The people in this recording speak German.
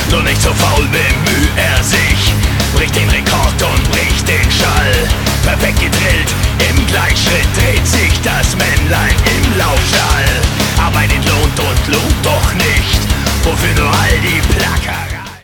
Nur nicht so faul bemüht er sich, bricht den Rekord und bricht den Schall. Perfekt gedrillt, im Gleichschritt dreht